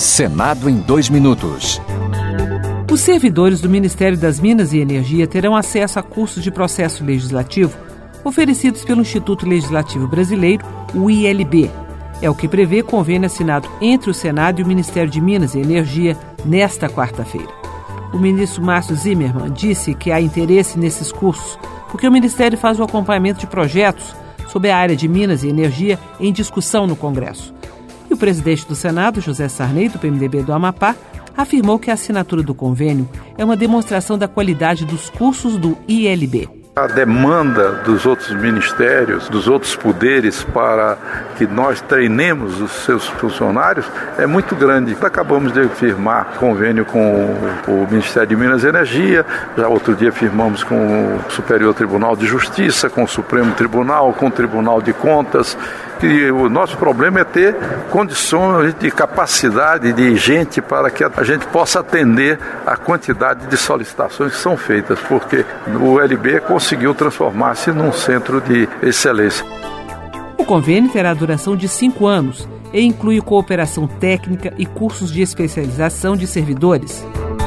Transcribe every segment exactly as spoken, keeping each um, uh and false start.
Senado em dois minutos. Os servidores do Ministério das Minas e Energia terão acesso a cursos de processo legislativo oferecidos pelo Instituto Legislativo Brasileiro, o I L B. É o que prevê convênio assinado entre o Senado e o Ministério de Minas e Energia nesta quarta-feira. O ministro Márcio Zimmermann disse que há interesse nesses cursos porque o Ministério faz o acompanhamento de projetos sobre a área de Minas e Energia em discussão no Congresso. E o presidente do Senado, José Sarney, do P M D B do Amapá, afirmou que a assinatura do convênio é uma demonstração da qualidade dos cursos do I L B. A demanda dos outros ministérios, dos outros poderes para que nós treinemos os seus funcionários é muito grande. Acabamos de firmar convênio com o Ministério de Minas e Energia, já outro dia firmamos com o Superior Tribunal de Justiça, com o Supremo Tribunal, com o Tribunal de Contas. E o nosso problema é ter condições de capacidade de gente para que a gente possa atender a quantidade de solicitações que são feitas, porque o L B conseguiu transformar-se num centro de excelência. O convênio terá duração de cinco anos e inclui cooperação técnica e cursos de especialização de servidores.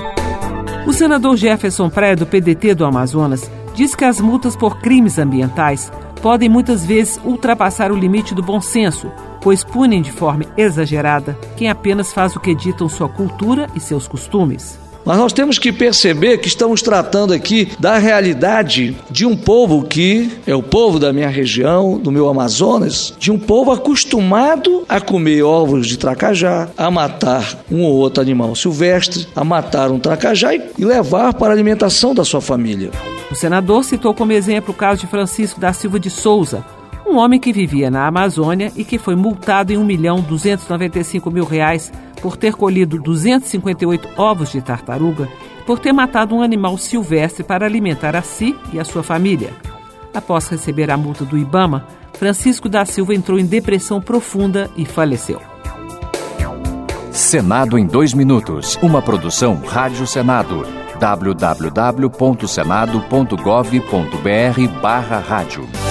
O senador Jefferson Praia, do P D T do Amazonas, diz que as multas por crimes ambientais podem muitas vezes ultrapassar o limite do bom senso, pois punem de forma exagerada quem apenas faz o que ditam sua cultura e seus costumes. Mas nós temos que perceber que estamos tratando aqui da realidade de um povo que é o povo da minha região, do meu Amazonas, de um povo acostumado a comer ovos de tracajá, a matar um ou outro animal silvestre, a matar um tracajá e levar para a alimentação da sua família. O senador citou como exemplo o caso de Francisco da Silva de Souza, um homem que vivia na Amazônia e que foi multado em um milhão duzentos e noventa e cinco mil reais por ter colhido duzentos e cinquenta e oito ovos de tartaruga e por ter matado um animal silvestre para alimentar a si e a sua família. Após receber a multa do IBAMA, Francisco da Silva entrou em depressão profunda e faleceu. Senado em dois minutos. Uma produção Rádio Senado. w w w ponto senado ponto gov ponto b r barra rádio